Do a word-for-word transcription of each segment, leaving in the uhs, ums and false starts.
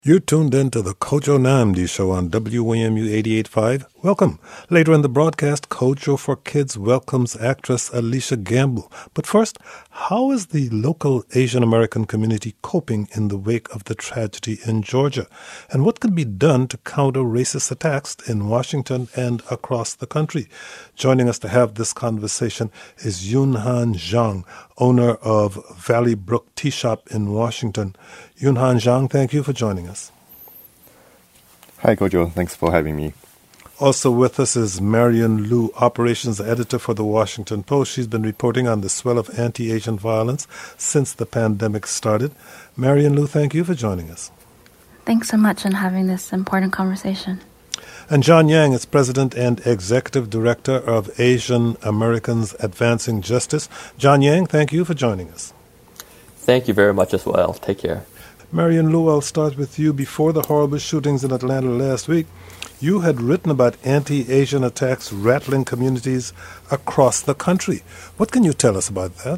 You're tuned in to the Kojo Namdi Show on W A M U eighty-eight point five. Welcome. Later in the broadcast, Kojo for Kids welcomes actress Alicia Gamble. But first, how is the local Asian American community coping in the wake of the tragedy in Georgia? And what can be done to counter racist attacks in Washington and across the country? Joining us to have this conversation is Yunhan Zhang, owner of Valley Brook Tea Shop in Washington. Yunhan Zhang, thank you for joining us. Hi, Kojo. Thanks for having me. Also with us is Marion Liu, operations editor for the Washington Post. She's been reporting on the swell of anti-Asian violence since the pandemic started. Marion Liu, thank you for joining us. Thanks so much for having this important conversation. And John Yang is president and executive director of Asian Americans Advancing Justice. John Yang, thank you for joining us. Thank you very much as well. Take care. Marion Liu, I'll start with you. Before the horrible shootings in Atlanta last week, you had written about anti-Asian attacks rattling communities across the country. What can you tell us about that?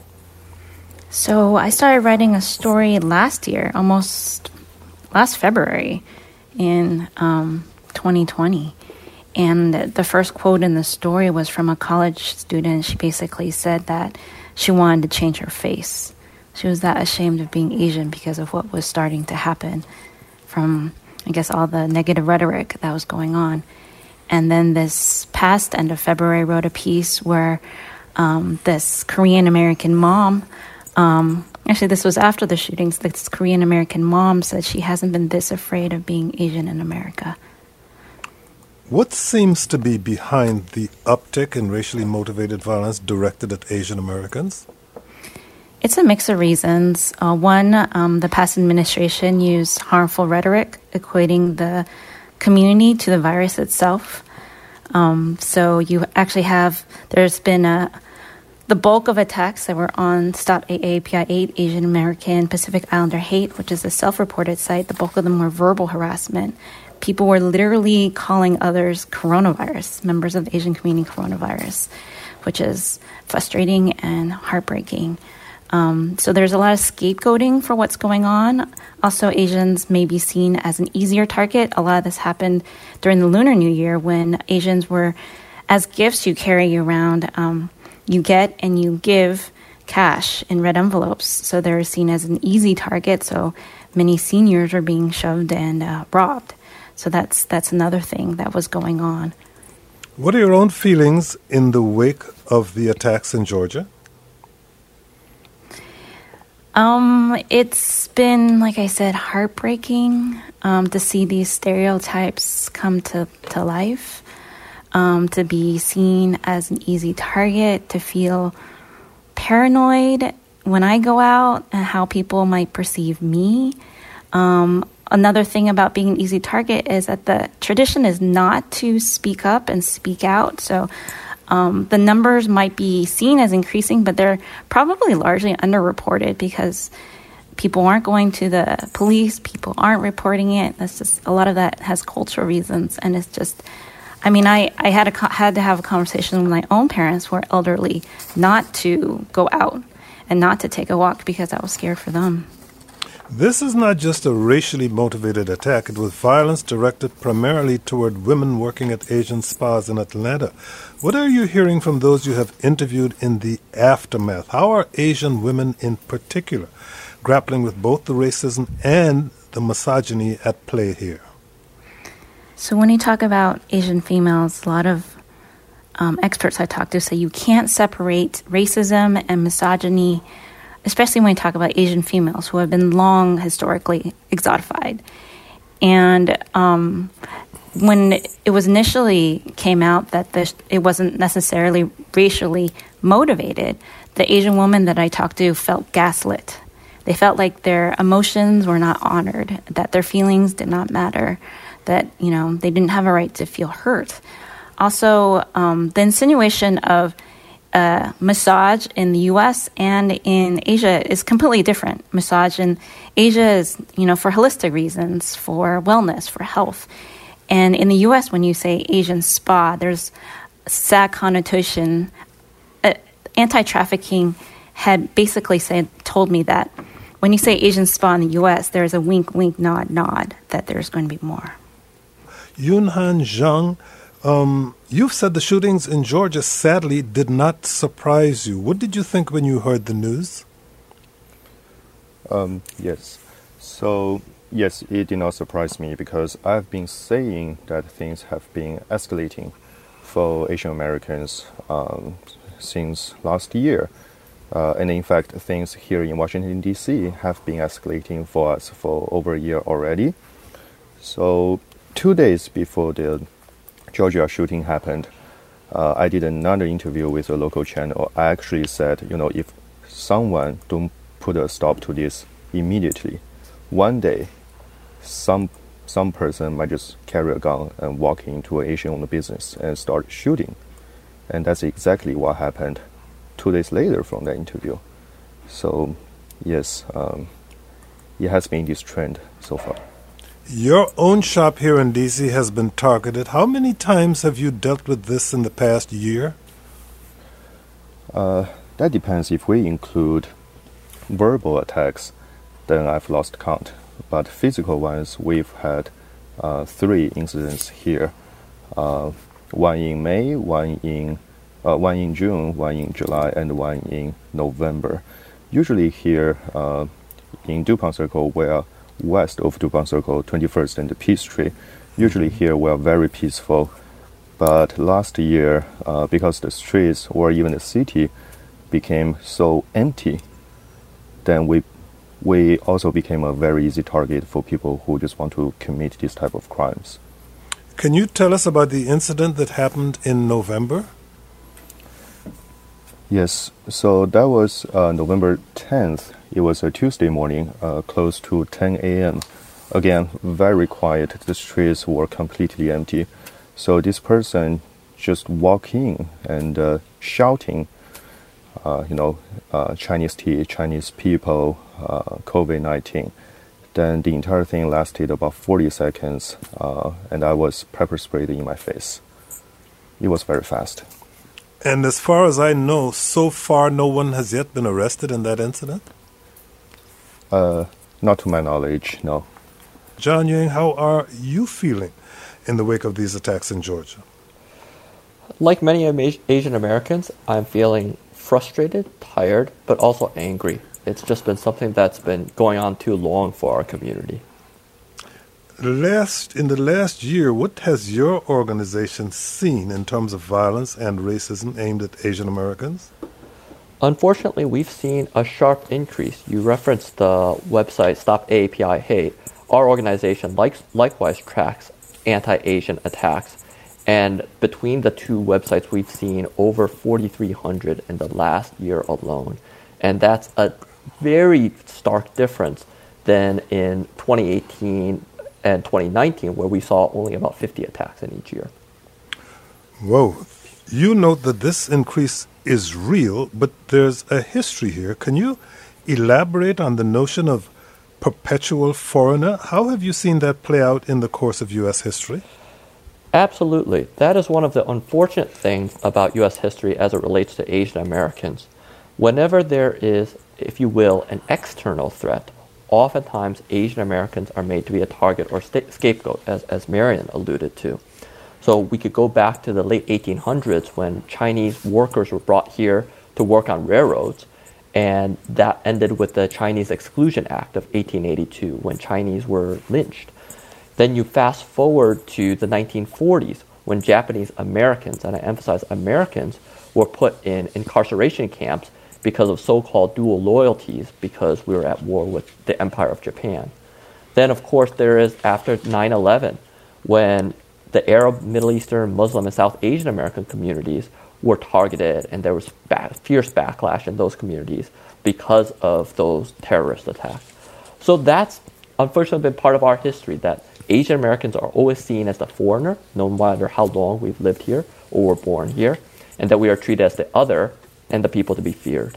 So I started writing a story last year, almost last February in um, twenty twenty. And the first quote in the story was from a college student. She basically said that she wanted to change her face. She was that ashamed of being Asian because of what was starting to happen from, I guess, all the negative rhetoric that was going on. And then this past end of February, wrote a piece where um, this Korean-American mom, um, actually this was after the shootings, this Korean-American mom said she hasn't been this afraid of being Asian in America. What seems to be behind the uptick in racially motivated violence directed at Asian Americans? It's a mix of reasons. Uh, one, um, the past administration used harmful rhetoric, equating the community to the virus itself. Um, so you actually have, there's been a, the bulk of attacks that were on Stop A A P I eight, Asian American Pacific Islander Hate, which is a self-reported site. The bulk of them were verbal harassment. People were literally calling others coronavirus, members of the Asian community coronavirus, which is frustrating and heartbreaking. Um, so there's a lot of scapegoating for what's going on. Also, Asians may be seen as an easier target. A lot of this happened during the Lunar New Year when Asians were, as gifts you carry around, um, you get and you give cash in red envelopes. So they're seen as an easy target. So many seniors were being shoved and uh, robbed. So that's that's another thing that was going on. What are your own feelings in the wake of the attacks in Georgia? Um, it's been, like I said, heartbreaking um, to see these stereotypes come to, to life, um, to be seen as an easy target, to feel paranoid when I go out and how people might perceive me. Um, another thing about being an easy target is that the tradition is not to speak up and speak out. So Um, the numbers might be seen as increasing, but they're probably largely underreported because people aren't going to the police, people aren't reporting it. That's just, a lot of that has cultural reasons, and it's just, I mean, I, I had a, had to have a conversation with my own parents who are elderly not to go out and not to take a walk because I was scared for them. This is not just a racially motivated attack. It was violence directed primarily toward women working at Asian spas in Atlanta. What are you hearing from those you have interviewed in the aftermath? How are Asian women in particular grappling with both the racism and the misogyny at play here? So when you talk about Asian females, a lot of um, experts I talk to say you can't separate racism and misogyny, especially when you talk about Asian females who have been long historically exotified. And um, when it was initially came out that this, it wasn't necessarily racially motivated, the Asian women that I talked to felt gaslit. They felt like their emotions were not honored, that their feelings did not matter, that, you know, they didn't have a right to feel hurt. Also, um, the insinuation of Uh, massage in the U S and in Asia is completely different. Massage in Asia is, you know, for holistic reasons, for wellness, for health. And in the U S, when you say Asian spa, there's sad connotation. Uh, anti-trafficking had basically said, told me that when you say Asian spot in the U S, there's a wink, wink, nod, nod that there's going to be more. Yunhan Zhang, um, you've said the shootings in Georgia sadly did not surprise you. What did you think when you heard the news? Um, yes. So, yes, it did not surprise me because I've been saying that things have been escalating for Asian Americans um, since last year. Uh, and in fact, things here in Washington, D C have been escalating for us for over a year already. So two days before the Georgia shooting happened, uh, I did another interview with a local channel. I actually said, you know, if someone don't put a stop to this immediately, one day, some some person might just carry a gun and walk into an Asian-owned business and start shooting. And that's exactly what happened two days later from that interview. So, yes, um, it has been this trend so far. Your own shop here in D C has been targeted. How many times have you dealt with this in the past year? Uh, that depends. If we include verbal attacks, then I've lost count. But physical ones, we've had uh, three incidents here. Uh, one in May, one in uh, one in June, one in July, and one in November. Usually here uh, in DuPont Circle, where west of DuPont Circle, twenty-first and Peachtree, usually here we are very peaceful. But last year, uh, because the streets or even the city became so empty, then we we also became a very easy target for people who just want to commit this type of crimes. Can you tell us about the incident that happened in November? Yes, so that was uh, November tenth. It was a Tuesday morning, uh, close to ten a.m. Again, very quiet. The streets were completely empty. So this person just walked in and uh, shouting, uh, you know, uh, Chinese tea, Chinese people, uh, COVID nineteen. Then the entire thing lasted about forty seconds, uh, and I was pepper sprayed in my face. It was very fast. And as far as I know, so far no one has yet been arrested in that incident? Uh, not to my knowledge, no. John Yang, how are you feeling in the wake of these attacks in Georgia? Like many Asian Americans, I'm feeling frustrated, tired, but also angry. It's just been something that's been going on too long for our community. Last, in the last year, what has your organization seen in terms of violence and racism aimed at Asian Americans? Unfortunately, we've seen a sharp increase. You referenced the website Stop A A P I Hate. Our organization likes, likewise tracks anti-Asian attacks. And between the two websites, we've seen over forty-three hundred in the last year alone. And that's a very stark difference than in twenty eighteen and twenty nineteen, where we saw only about fifty attacks in each year. Whoa. You note that this increase is real, but there's a history here. Can you elaborate on the notion of perpetual foreigner? How have you seen that play out in the course of U S history? Absolutely. That is one of the unfortunate things about U S history as it relates to Asian Americans. Whenever there is, if you will, an external threat, oftentimes Asian Americans are made to be a target or sta- scapegoat, as, as Marion alluded to. So we could go back to the late eighteen hundreds when Chinese workers were brought here to work on railroads, and that ended with the Chinese Exclusion Act of eighteen eighty-two when Chinese were lynched. Then you fast forward to the nineteen forties when Japanese Americans, and I emphasize Americans, were put in incarceration camps because of so-called dual loyalties, because we were at war with the Empire of Japan. Then, of course, there is after nine eleven, when the Arab, Middle Eastern, Muslim, and South Asian American communities were targeted, and there was back, fierce backlash in those communities because of those terrorist attacks. So that's unfortunately been part of our history, that Asian Americans are always seen as the foreigner, no matter how long we've lived here or were born here, and that we are treated as the other and the people to be feared.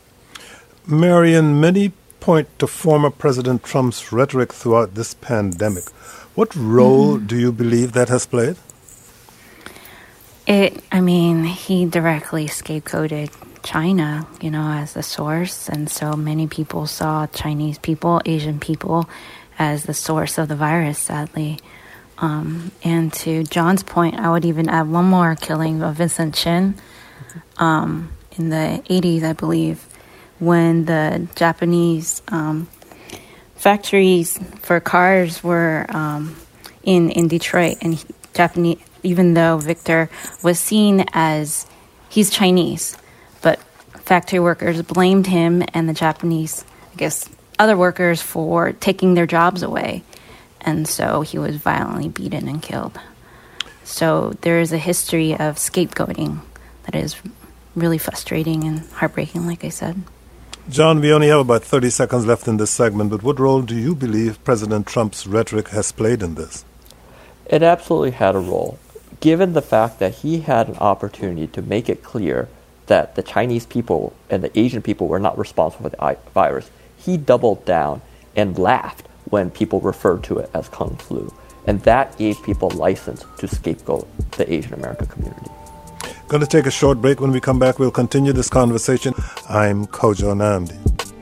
Marion, many point to former President Trump's rhetoric throughout this pandemic. What role mm-hmm. do you believe that has played? It, I mean, he directly scapegoated China, you know, as the source. And so many people saw Chinese people, Asian people, as the source of the virus, sadly. Um, and to John's point, I would even add one more killing of Vincent Chin um, in the eighties, I believe, when the Japanese um, factories for cars were um, in, in Detroit. And he, Japanese, even though Victor was seen as, he's Chinese, but factory workers blamed him and the Japanese, I guess, other workers for taking their jobs away. And so he was violently beaten and killed. So there is a history of scapegoating that is really frustrating and heartbreaking, like I said. John, we only have about thirty seconds left in this segment, but what role do you believe President Trump's rhetoric has played in this? It absolutely had a role. Given the fact that he had an opportunity to make it clear that the Chinese people and the Asian people were not responsible for the virus, he doubled down and laughed when people referred to it as Kung Flu. And that gave people license to scapegoat the Asian American community. Going to take a short break. When we come back, we'll continue this conversation. I'm Kojo Nnamdi.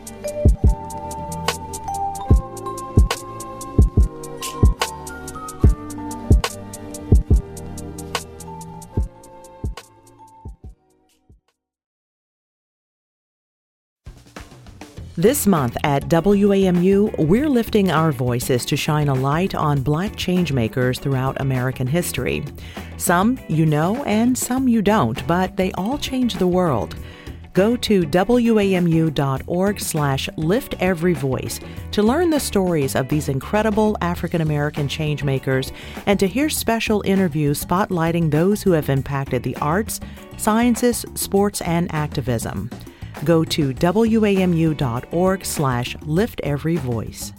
This month at W A M U, we're lifting our voices to shine a light on Black changemakers throughout American history. Some you know and some you don't, but they all changed the world. Go to W A M U dot org slash lift every voice to learn the stories of these incredible African American changemakers and to hear special interviews spotlighting those who have impacted the arts, sciences, sports, and activism. Go to W A M U dot org slash lift every voice.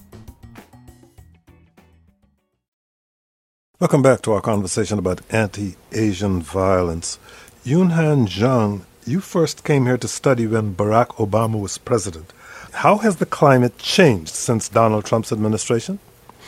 Welcome back to our conversation about anti-Asian violence. Yoonhan Jung, you first came here to study when Barack Obama was president. How has the climate changed since Donald Trump's administration?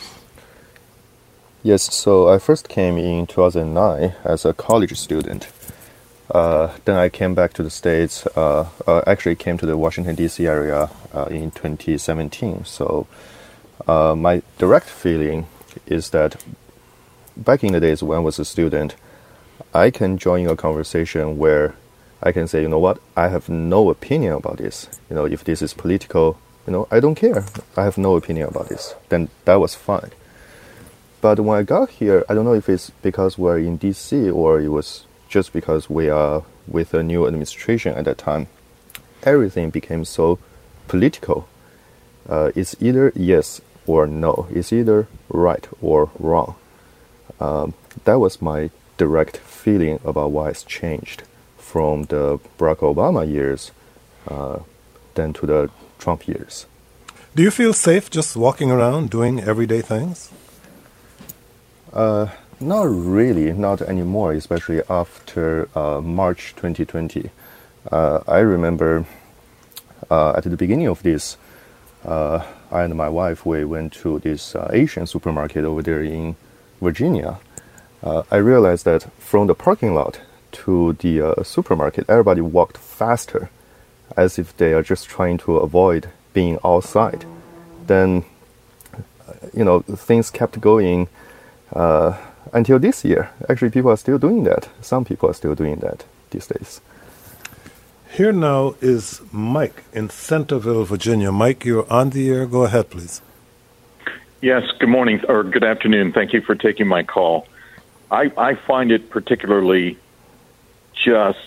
Yes, so I first came in two thousand nine as a college student. Uh, then I came back to the States, uh, uh, actually came to the Washington, D C area uh, in twenty seventeen. So uh, my direct feeling is that back in the days when I was a student, I can join a conversation where I can say, you know what, I have no opinion about this. You know, if this is political, you know, I don't care. I have no opinion about this. Then that was fine. But when I got here, I don't know if it's because we're in D C or it was just because we are with a new administration at that time, everything became so political. Uh, it's either yes or no. It's either right or wrong. Um, that was my direct feeling about why it's changed from the Barack Obama years uh, than to the Trump years. Do you feel safe just walking around doing everyday things? Uh, Not really, not anymore, especially after uh, March twenty twenty. Uh, I remember uh, at the beginning of this, uh, I and my wife, we went to this uh, Asian supermarket over there in Virginia. Uh, I realized that from the parking lot to the uh, supermarket, everybody walked faster, as if they are just trying to avoid being outside. Then, you know, things kept going uh, until this year. Actually, people are still doing that. Some people are still doing that these days. Here now is Mike in Centerville, Virginia. Mike, you're on the air. Go ahead, please. Yes, good morning or good afternoon. Thank you for taking my call. I, I find it particularly just,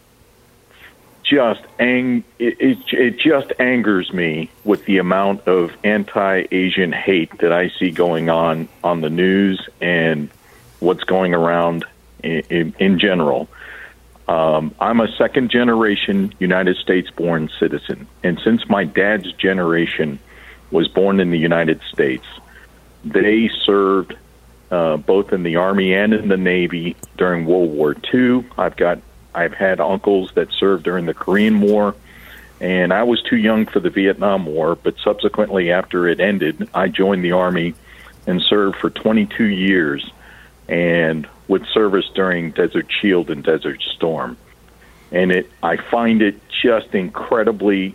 just ang- it, it, it just angers me with the amount of anti-Asian hate that I see going on on the news and what's going around in, in, in general. Um, I'm a second-generation United States-born citizen, and since my dad's generation was born in the United States, they served uh, both in the Army and in the Navy during World War Two. I've got, I've had uncles that served during the Korean War, and I was too young for the Vietnam War, but subsequently after it ended, I joined the Army and served for twenty-two years, and with service during Desert Shield and Desert Storm. And it, I find it just incredibly,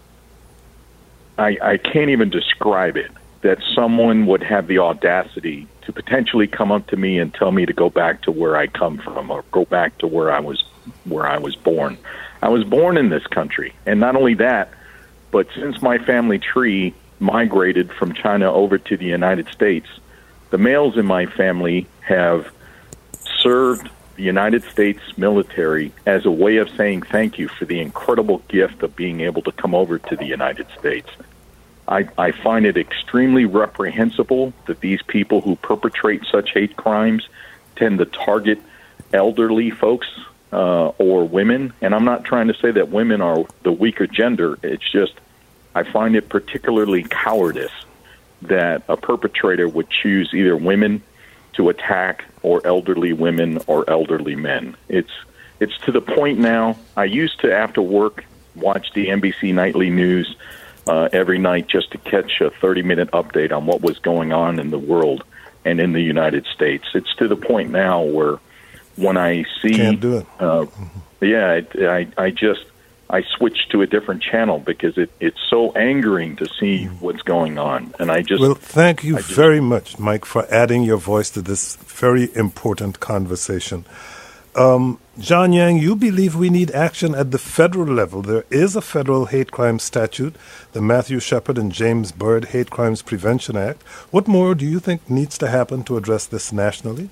I, I can't even describe it, that someone would have the audacity to potentially come up to me and tell me to go back to where I come from or go back to where I was where I was born. I was born in this country. And not only that, but since my family tree migrated from China over to the United States, the males in my family have served the United States military as a way of saying thank you for the incredible gift of being able to come over to the United States. I, I find it extremely reprehensible that these people who perpetrate such hate crimes tend to target elderly folks uh, or women. And I'm not trying to say that women are the weaker gender. It's just I find it particularly cowardice that a perpetrator would choose either women to attack or elderly women or elderly men. It's it's to the point now, I used to, after work, watch the N B C Nightly News uh, every night just to catch a thirty-minute update on what was going on in the world and in the United States. It's to the point now where when I see... Can't do it. Uh, yeah, it, I, I just... I switched to a different channel because it, it's so angering to see what's going on. And I just... Well, thank you just, very much, Mike, for adding your voice to this very important conversation. Um, John Yang, you believe we need action at the federal level. There is a federal hate crime statute, the Matthew Shepard and James Byrd Hate Crimes Prevention Act. What more do you think needs to happen to address this nationally?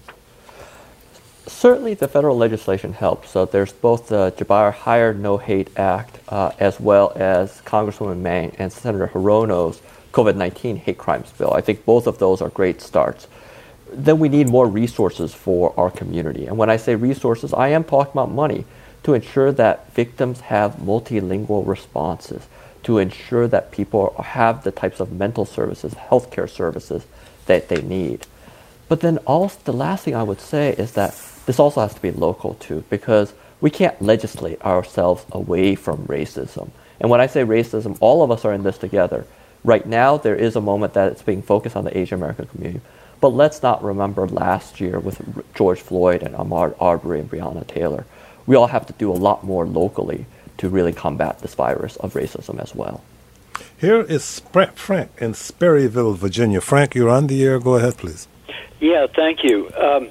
Certainly the federal legislation helps. So there's both the Jabbar Hire No Hate Act uh, as well as Congresswoman Mang and Senator Hirono's COVID nineteen hate crimes bill. I think both of those are great starts. Then we need more resources for our community. And when I say resources, I am talking about money to ensure that victims have multilingual responses, to ensure that people have the types of mental services, healthcare services that they need. But then also the last thing I would say is that this also has to be local too, because we can't legislate ourselves away from racism. And when I say racism, all of us are in this together. Right now, there is a moment that it's being focused on the Asian American community. But let's not remember last year with George Floyd and Ahmaud Arbery and Breonna Taylor. We all have to do a lot more locally to really combat this virus of racism as well. Here is Frank in Sperryville, Virginia. Frank, you're on the air. Go ahead, please. Yeah, thank you. Um,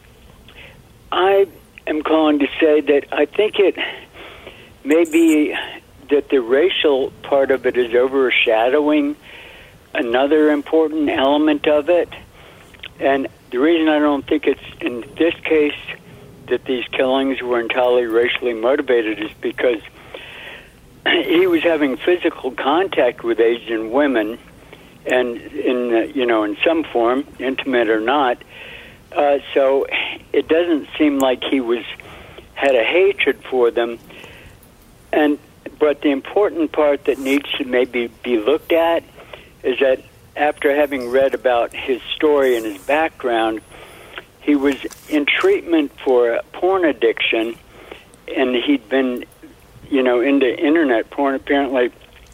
I am calling to say that I think it may be that the racial part of it is overshadowing another important element of it. And the reason I don't think it's in this case that these killings were entirely racially motivated is because he was having physical contact with Asian women, and in uh, you know in some form, intimate or not. Uh, so it doesn't seem like he was had a hatred for them. And but the important part that needs to maybe be looked at is that after having read about his story and his background, he was in treatment for porn addiction, and he'd been, you know, into internet porn apparently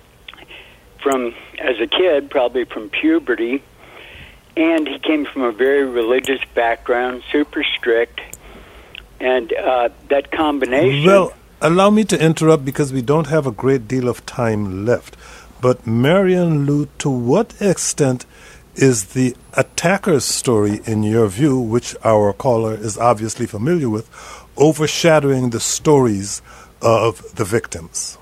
from as a kid, probably from puberty, and he came from a very religious background, super strict, and uh, that combination... Well, allow me to interrupt because we don't have a great deal of time left. But Marion Liu, to what extent is the attacker's story, in your view, which our caller is obviously familiar with, overshadowing the stories of the victims?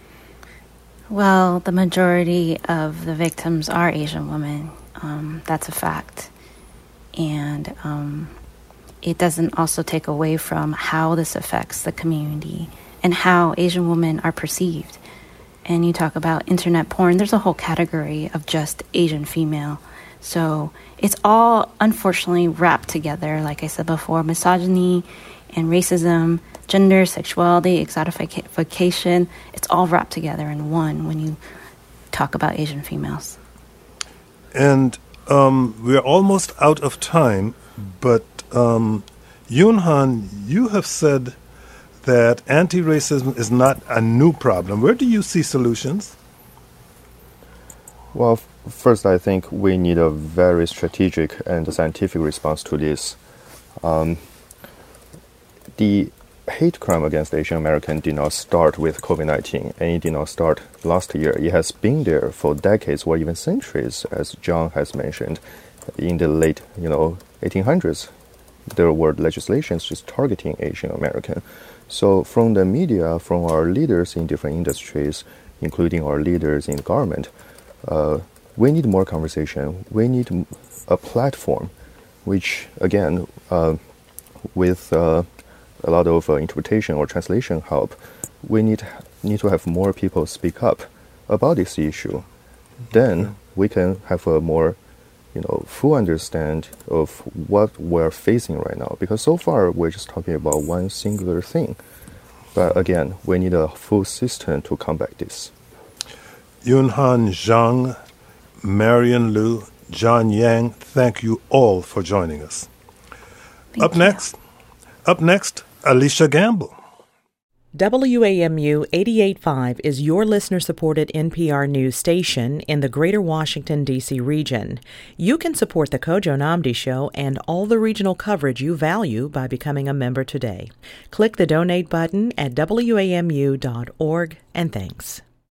Well, the majority of the victims are Asian women. Um, that's a fact. And um, it doesn't also take away from how this affects the community and how Asian women are perceived. And you talk about internet porn, there's a whole category of just Asian female. So it's all, unfortunately, wrapped together, like I said before, misogyny and racism, gender, sexuality, exotification. It's all wrapped together in one when you talk about Asian females. And um, we're almost out of time, but um, Yoon Han, you have said that anti-racism is not a new problem. Where do you see solutions? Well, f- first, I think we need a very strategic and scientific response to this. Um, the hate crime against Asian American did not start with COVID nineteen, and it did not start last year. It has been there for decades or even centuries, as John has mentioned. In the late, you know, eighteen hundreds, there were legislations just targeting Asian American. So from the media, from our leaders in different industries, including our leaders in the government, uh, we need more conversation. We need a platform, which again, uh, with uh, a lot of uh, interpretation or translation help, we need need to have more people speak up about this issue. Then we can have a more, you know, full understand of what we're facing right now. Because so far we're just talking about one singular thing. But again, we need a full system to combat this. Yunhan Zhang, Marion Liu, John Yang, thank you all for joining us. Thank up you. next, up next, Alicia Gamble. W A M U eighty-eight point five is your listener-supported N P R news station in the greater Washington, D C region. You can support the Kojo Nnamdi Show and all the regional coverage you value by becoming a member today. Click the donate button at W A M U dot org, and thanks.